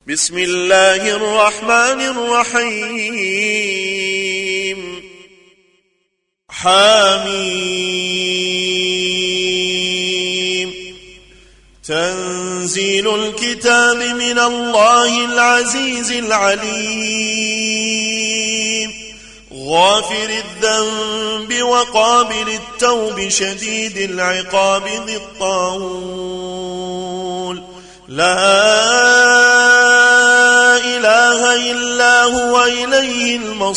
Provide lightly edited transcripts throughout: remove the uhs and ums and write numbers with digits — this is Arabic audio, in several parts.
بسم الله الرحمن الرحيم حميم تنزيل الكتاب من الله العزيز العليم غافر الذنب وقابل التوب شديد العقاب ذي الطول لا إله إلا هو إليه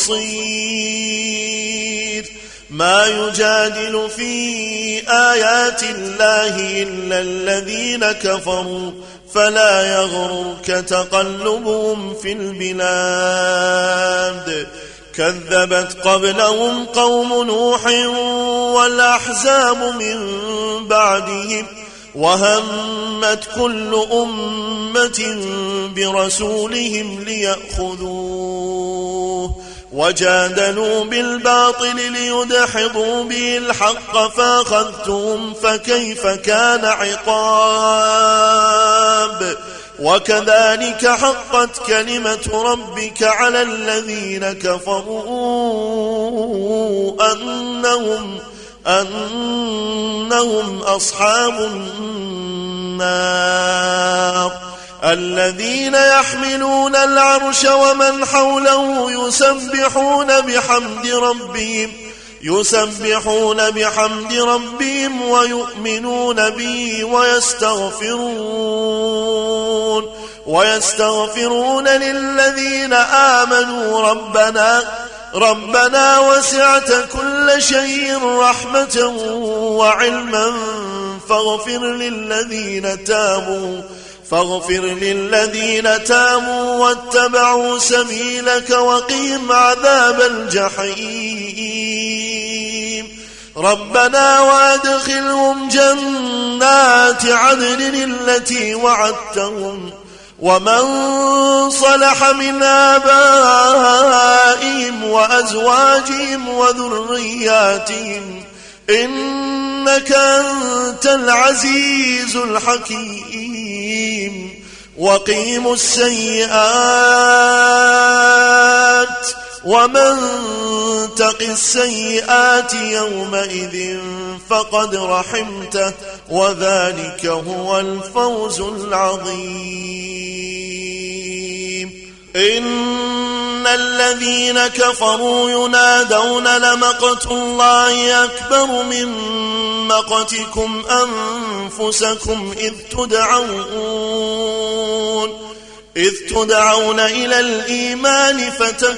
المصير ما يجادل في آيات الله إلا الذين كفروا فلا يغررك تقلبهم في البلاد كذبت قبلهم قوم نوح والأحزاب من بعدهم وهمت كل أمة برسولهم ليأخذوه وجادلوا بالباطل ليدحضوا به الحق فأخذتهم فكيف كان عقاب وكذلك حقت كلمة ربك على الذين كفروا أنهم أصحاب النار الذين يحملون العرش ومن حوله يسبحون بحمد ربهم ويؤمنون به ويستغفرون للذين آمنوا ربنا وسعت كل شيء رحمة وعلما فاغفر للذين تابوا واتبعوا سبيلك وقهم عذاب الجحيم ربنا وادخلهم جنات عدن التي وعدتهم ومن صلح من آبائهم وأزواجهم وذرياتهم إنك أنت العزيز الحكيم وقيموا السيئات ومن تق السيئات يومئذ فقد رحمته وذلك هو الفوز العظيم إن الذين كفروا ينادون لمقت الله أكبر من مقتكم أنفسكم إذ تدعون إلى الإيمان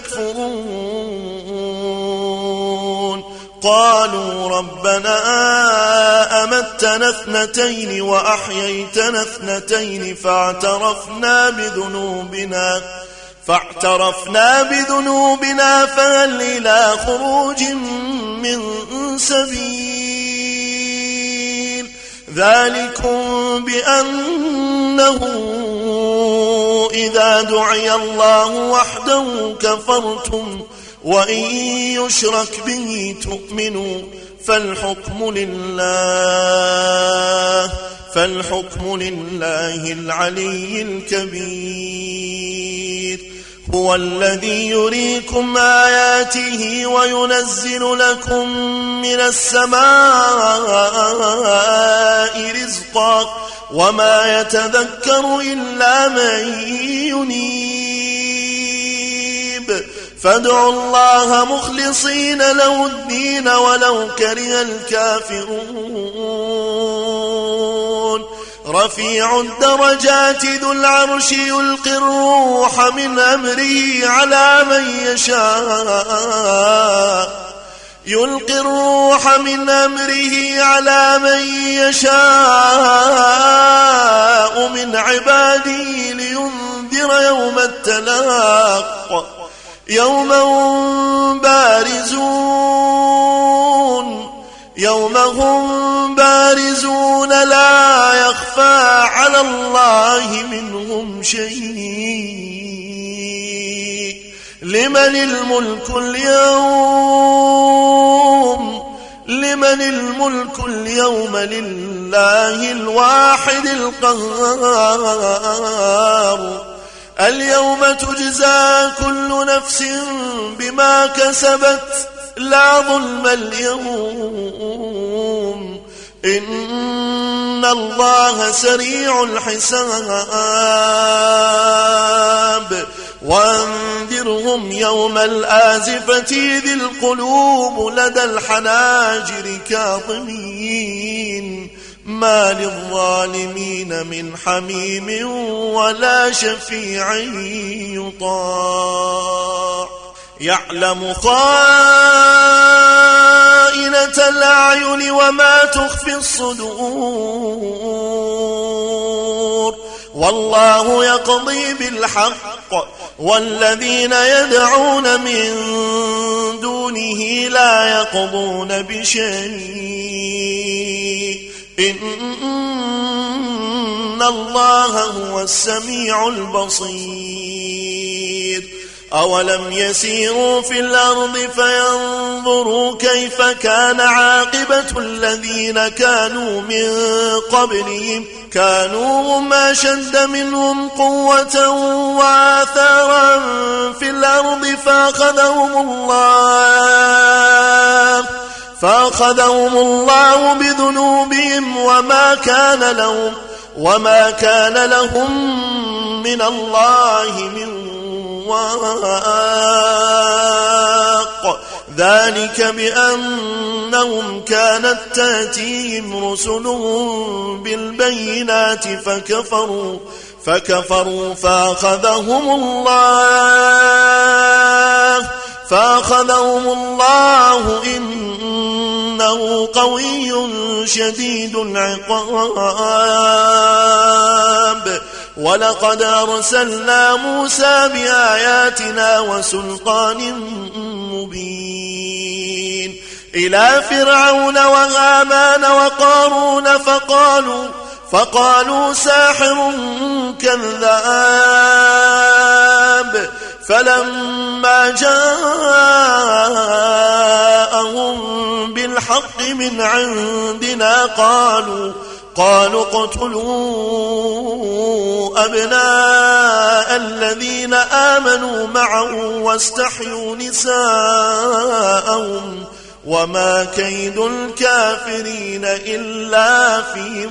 فتكفرون قالوا ربنا أمتنا اثنتين وأحييتنا اثنتين فاعترفنا بذنوبنا فهل إلى خروج من سبيل ذلكم بأنه إذا دعي الله وحده كفرتم وإن يشرك به تؤمنوا فالحكم لله العلي الكبير هو الذي يريكم آياته وينزل لكم من السماء رزقا وما يتذكر إلا من ينيب فادعوا الله مخلصين له الدين ولو كره الكافرون رفيع الدرجات ذو العرش يلقي الروح من أمره على من يشاء من عباده لينذر يوم التلاق يوم هم بارزون لا يخفى على الله منهم شيء لمن الملك اليوم لله الواحد القهار اليوم تجزى كل نفس بما كسبت لا ظلم اليوم إن الله سريع الحساب وانذرهم يوم الآزفة إذ القلوب لدى الحناجر كاظمين ما للظالمين من حميم ولا شفيع يطاع يعلم خائنة الأعين وما تخفي الصدور والله يقضي بالحق والذين يدعون من دونه لا يقضون بشيء إن الله هو السميع البصير أولم يسيروا في الأرض فينظروا كيف كان عاقبة الذين كانوا من قبلهم كانوا هم أشد منهم قوة وآثارا في الأرض فأخذهم الله بذنوبهم وما كان لهم من الله من واق ذلك بأنهم كانت تأتيهم رسلهم بالبينات فكفروا فأخذهم الله إنه قوي شديد العقاب ولقد أرسلنا موسى بآياتنا وسلطان مبين إلى فرعون وهامان وقارون فقالوا ساحر كذاب فلما جاءهم بالحق من عندنا قالوا اقتلوا أبناء الذين آمنوا معه واستحيوا نساءهم وما كيد الكافرين إلا في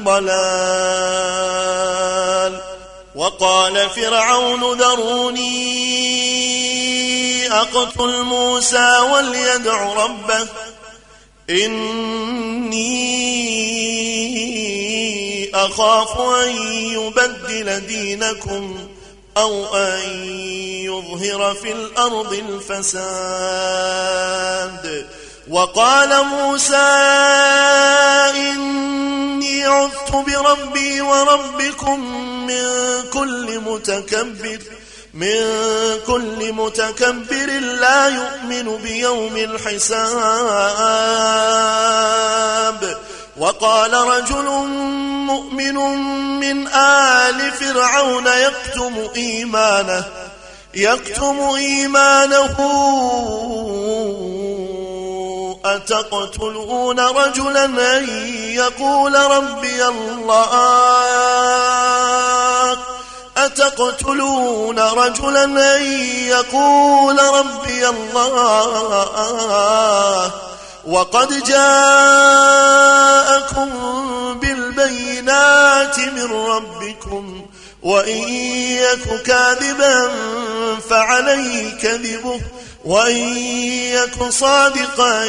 ضلال وقال فرعون ذروني أقتل موسى وليدع ربه إني أخاف أن يبدل دينكم أو أن يظهر في الأرض الفساد وقال موسى إني عذت بربي وربكم من كل متكبر لا يؤمن بيوم الحساب وقال رجل مؤمن من آل فرعون يكتم إيمانه أتقتلون رجلا أن يقول ربي الله وقد جاءكم بالبينات من ربكم وإن يك كاذبا فعليه كذبه وإن يك صادقا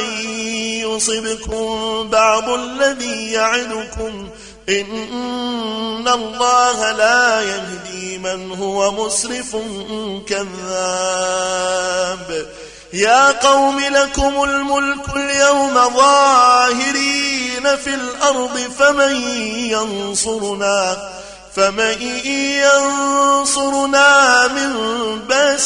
يصبكم بعض الذي يعدكم إن الله لا يهدي من هو مسرف كذاب يا قوم لكم الملك اليوم ظاهرين في الأرض فمن ينصرنا من بأس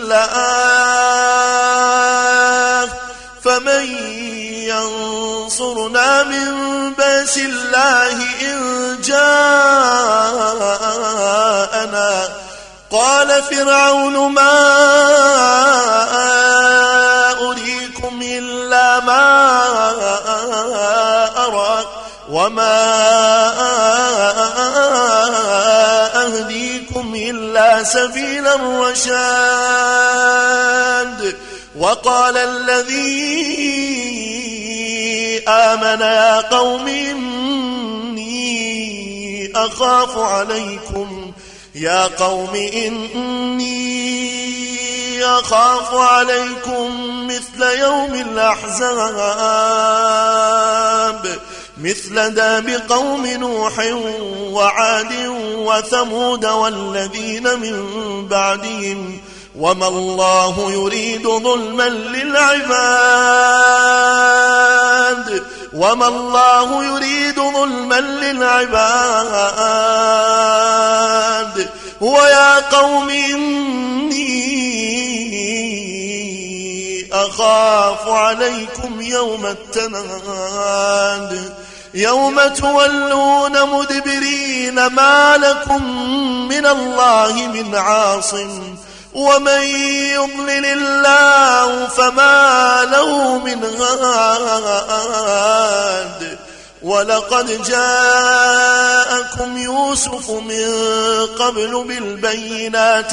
الله إن جاءنا قال فرعون ما أريكم إلا ما أرى وما أهديكم إلا سبيل الرشاد. وقال الذي آمن يا قوم إني أخاف عليكم مثل يوم الأحزاب مثل داب قوم نوح وعاد وثمود والذين من بعدهم وما الله يريد ظلما للعباد ويا قوم إني أخاف عليكم يوم التناد يوم تولون مدبرين ما لكم من الله من عاصم ومن يضلل الله فما له من هاد. ولقد جاءكم يوسف من قبل بالبينات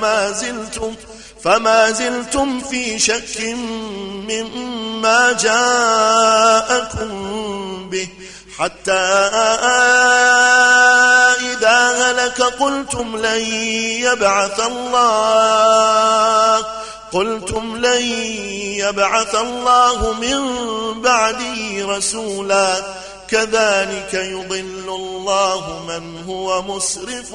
فما زلتم في شك مما جاءكم به حتى إذا هلك قلتم لن يبعث الله من بعده رسولا كذلك يضل الله من هو مسرف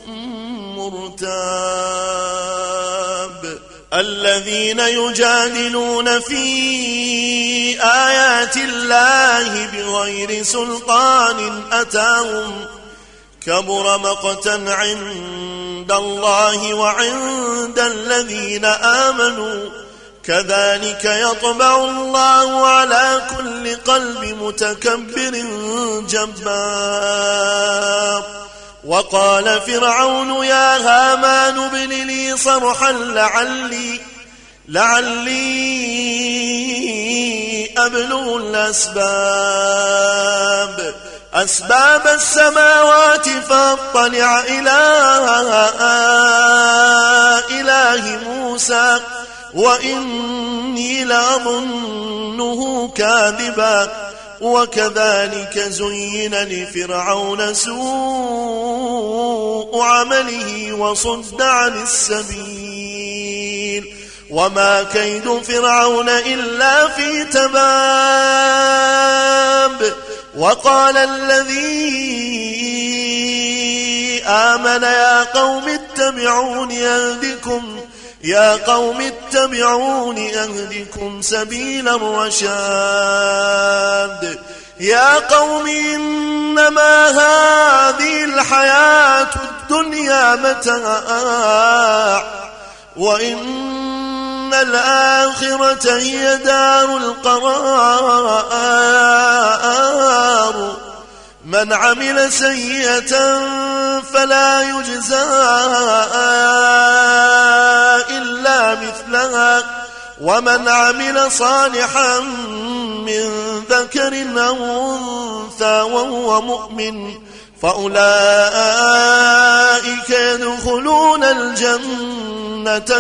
مرتاب. الذين يجادلون في آيات الله بغير سلطان أتاهم كبر مقتا عند الله وعند الذين آمنوا كذلك يطبع الله على كل قلب متكبر جبار. وقال فرعون يا هامان ابن لي صرحا لعلي أبلغ أسباب السماوات فاطلع إلى إله موسى وإني لأظنه كاذبا. وكذلك زين لفرعون سوء عمله وصد عن السبيل وما كيد فرعون إلا في تباب. وقال الذي آمن يا قوم اتبعون أهدكم سبيل الرشاد. يا قوم إنما هذه الحياة الدنيا متاع وإن الآخرة هي دار القرار. من عمل سيئة فلا يجزى إلا مثلها ومن عمل صالحا من ذكر أو أنثى وهو مؤمن فأولئك يدخلون الجنة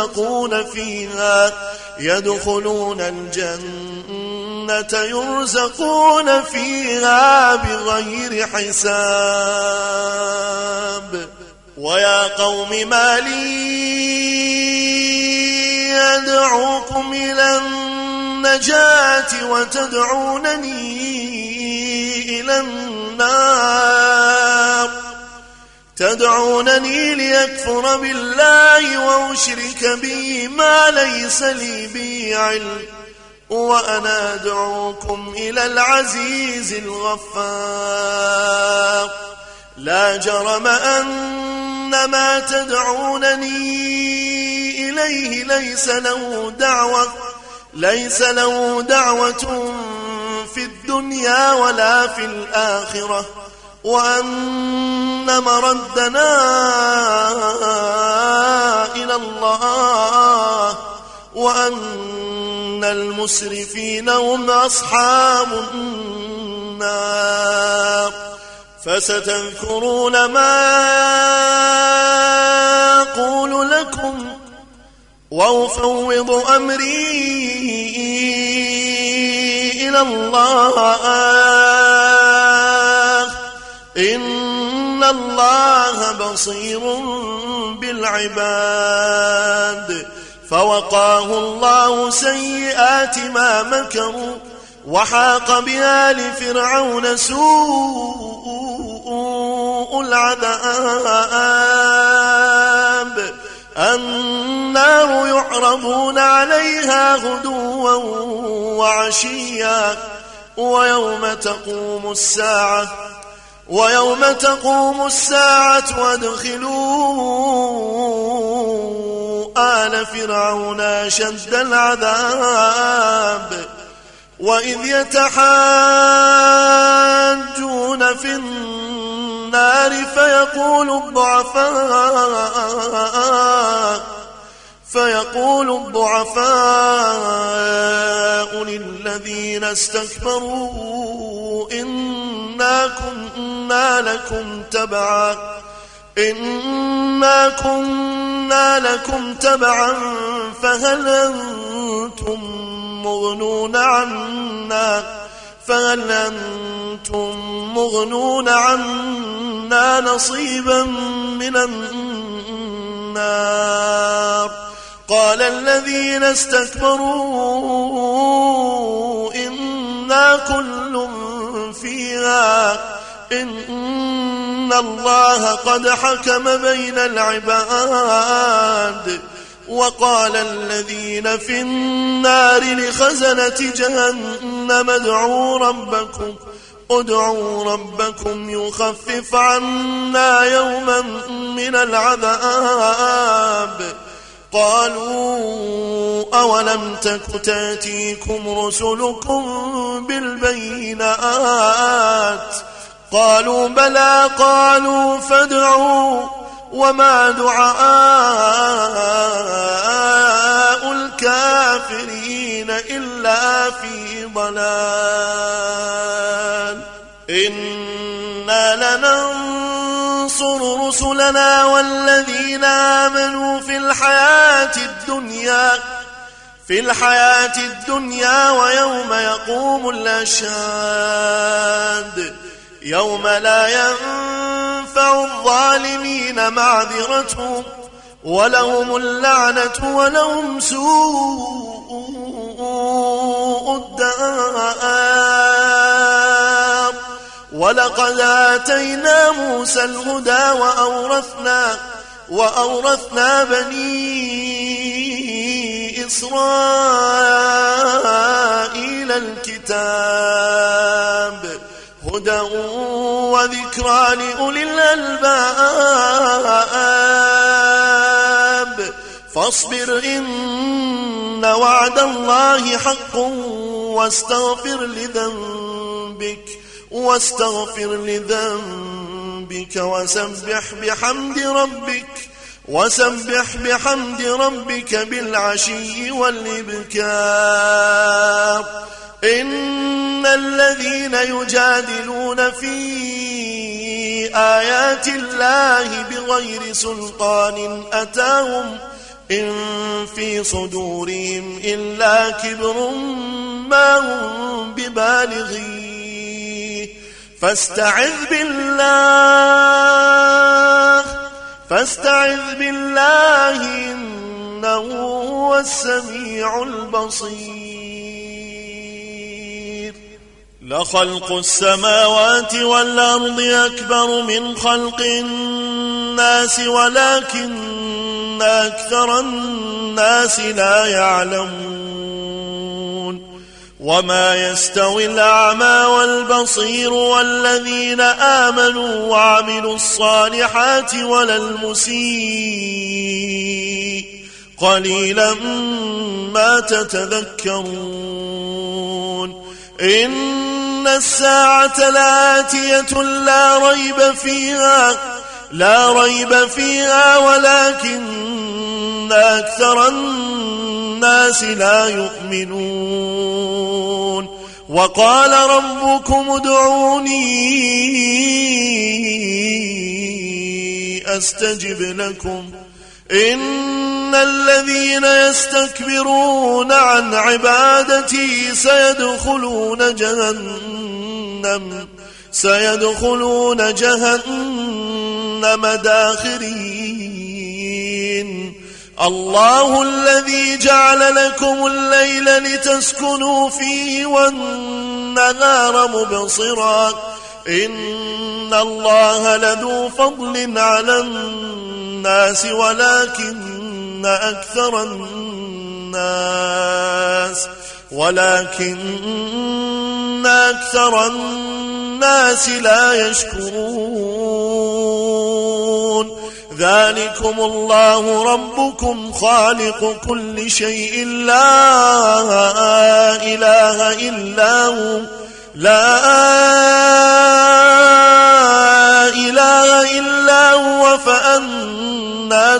يرزقون فيها بغير حساب. ويا قوم ما لي أدعوكم إلى النجاة وتدعونني إلى النار تدعونني ليكفر بالله وأشرك به ما ليس لي به علم وأنا أدعوكم إلى العزيز الغفار. لا جرم أن ما تدعونني إليه ليس له دعوة في الدنيا ولا في الآخرة وأن مردنا إلى الله وأن المسرفين هم أصحاب النار. فستذكرون ما وأفوض أمري إلى الله إن الله بصير بالعباد. فوقاه الله سيئات ما مكروا وحاق بآل فرعون سوء العذاب. النار يعرضون عليها غدوا وعشيا ويوم تقوم الساعة وادخلوا آل فرعون أشد العذاب. وإذ يتحاجون في النار فيقول الضعفاء للذين استكبروا إنا كنا لكم تبعا فهل أنتم مغنون عنا نصيبا من النار. قال الذين استكبروا إنا كل فيها إن الله قد حكم بين العباد. وقال الذين في النار لخزنة جهنم ادعوا ربكم يخفف عنا يوما من العذاب. قالوا أولم تك تأتيكم رسلكم بالبينات؟ قالوا بلى. قالوا فادعوا وما دعاء الكافرين إلا في ضلال. إنا لننصر رسلنا والذين آمنوا في الحياة الدنيا ويوم يقوم الأشهاد. يوم لا ينفع الظالمين معذرتهم ولهم اللعنة ولهم سوء الدار. ولقد آتينا موسى الهدى وأورثنا بني إسرائيل الكتاب هدى وذكرى لأولي الألباب. فاصبر إن وعد الله حق واستغفر لذنبك وسبح بحمد ربك بالعشي والإبكار. إن الذين يجادلون في آيات الله بغير سلطان أتاهم إن في صدورهم إلا كبر ما هم ببالغيه. فاستعذ بالله إنه هو السميع البصير. لخلق السماوات والأرض أكبر من خلق الناس ولكن أكثر الناس لا يعلمون. وما يستوي الأعمى والبصير والذين آمنوا وعملوا الصالحات ولا المسيء قليلا ما تتذكرون. إن الساعة لآتية لا ريب فيها ولكن أكثر الناس لا يؤمنون. وقال ربكم ادعوني أستجب لكم إن الذين يستكبرون عن عبادتي سيدخلون جهنم داخرين. الله الذي جعل لكم الليل لتسكنوا فيه والنهار مبصرا إن الله لذو فضل على الناس ولكن أكثر الناس لا يشكرون. ذلكم الله ربكم خالق كل شيء لا إله إلا هو فأنا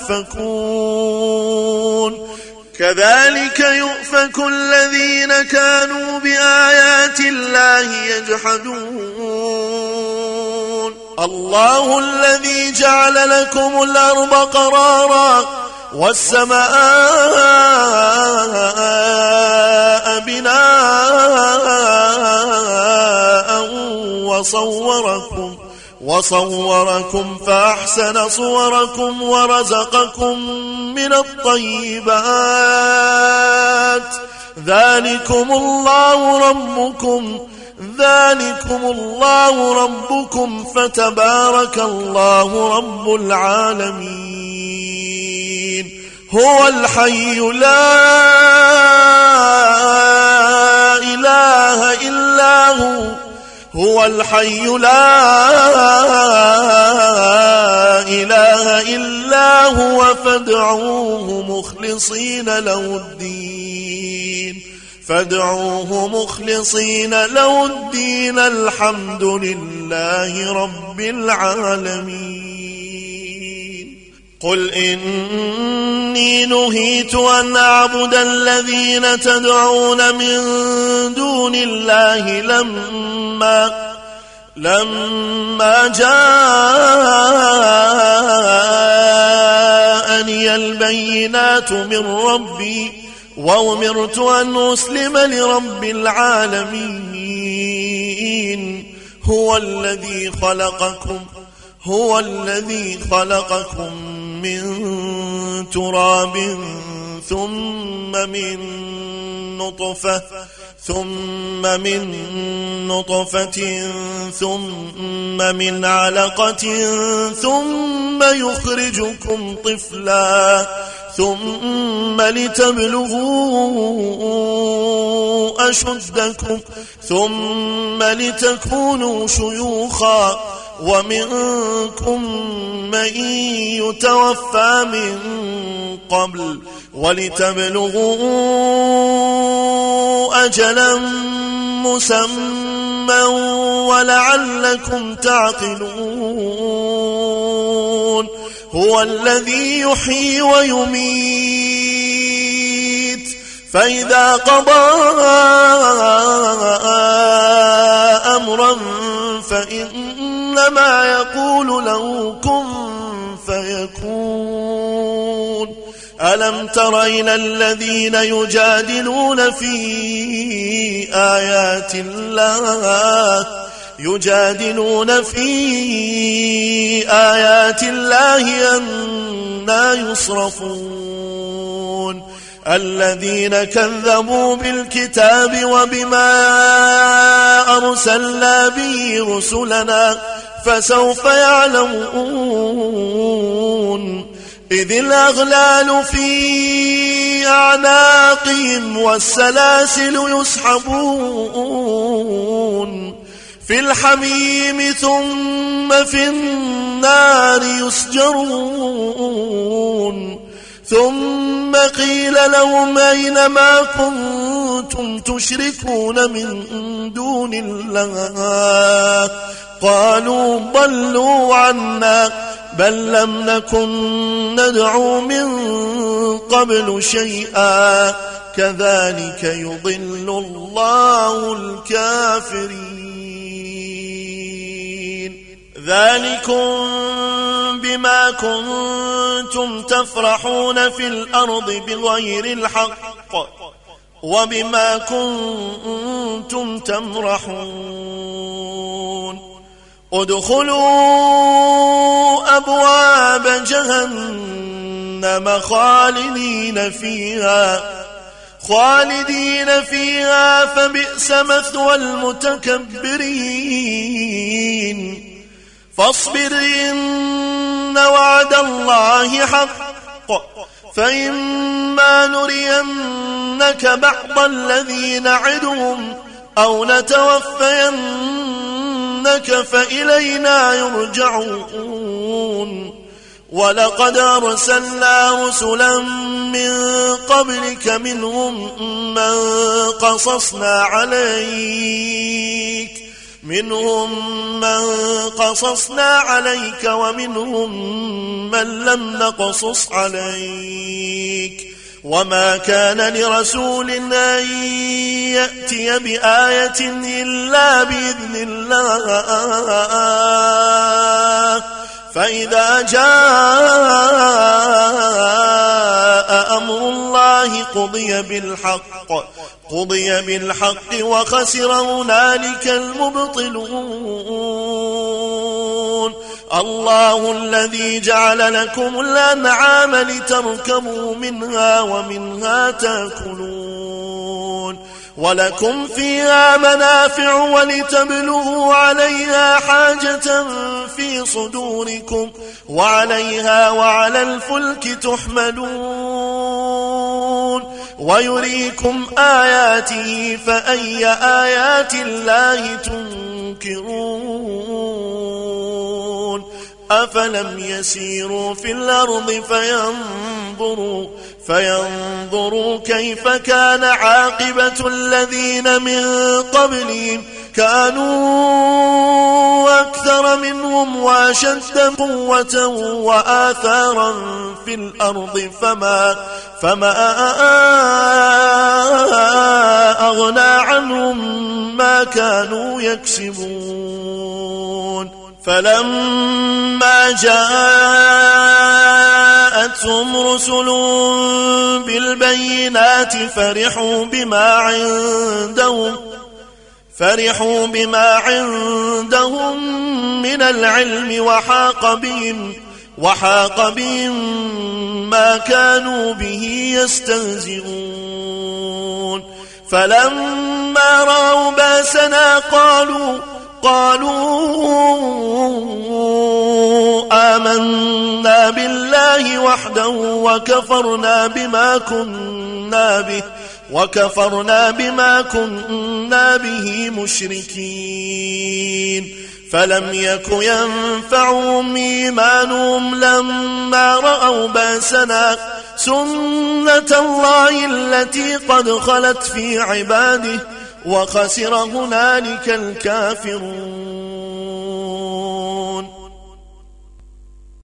تؤفكون. كذلك يؤفك الذين كانوا بآيات الله يجحدون. الله الذي جعل لكم الأرض قرارا والسماء بناء وصوركم فأحسن صوركم ورزقكم من الطيبات. ذلكم الله ربكم فتبارك الله رب العالمين. هو الحي لا إله إلا هو فادعوه مخلصين له الدين الحمد لله رب العالمين. قل إني نهيت أن أعبد الذين تدعون من دون الله لما جاءني البينات من ربي وأمرت أن أسلم لرب العالمين. هو الذي خلقكم من تراب ثم من نطفة ثم من علقة ثم يخرجكم طفلا ثم لتبلغوا أشدكم ثم لتكونوا شيوخا ومنكم من يتوفى من قبل ولتبلغوا أجلا مسمى ولعلكم تعقلون. هو الذي يحيي ويميت فإذا قضى أمرا فإنما يقول له كن فيكون. ألم تر إلى الذين يجادلون في آيات الله أنى يصرفون. الذين كذبوا بالكتاب وبما أرسلنا به رسلنا فسوف يعلمون. إذ الأغلال في أعناقهم والسلاسل يسحبون في الحميم ثم في النار يسجرون. ثم قيل لهم أين ما كنتم تشركون من دون الله قالوا ضلوا عنا بل لم نكن ندعو من قبل شيئا كذلك يضل الله الكافرين. ذلكم بما كنتم تفرحون في الأرض بغير الحق وبما كنتم تمرحون ادخلوا أبواب جهنم خالدين فيها فبئس مثوى المتكبرين فاصبر إن وعد الله حق فإما نرينك بعض الذي نعدهم أو نتوفينك فإلينا يرجعون ولقد أرسلنا رسلا من قبلك منهم من قصصنا عليك ومنهم من لم نقصص عليك وما كان لرسول أن يأتي بآية إلا بإذن الله فإذا جاء أمر الله قضي بالحق وخسر هنالك المبطلون الله الذي جعل لكم الأنعام لتركبوا منها ومنها تأكلون ولكم فيها منافع ولتبلغوا عليها حاجة في صدوركم وعليها وعلى الفلك تحملون ويريكم آياته فأي آيات الله تنكرون أفلم يسيروا في الأرض فينظروا كيف كان عاقبة الذين من قبلهم كانوا أكثر منهم وأشد قوة وآثارا في الأرض فما أغنى عنهم ما كانوا يكسبون فلما جاءتهم رسل بالبينات فرحوا بما عندهم من العلم وحاق بهم ما كانوا به يستهزئون فلما رأوا باسنا قالوا آمنا بالله وحده وكفرنا بما كنا به مشركين فلم يك ينفعهم إيمانهم لما رأوا باسنا سنة الله التي قد خلت في عباده وخسر هنالك الكافرون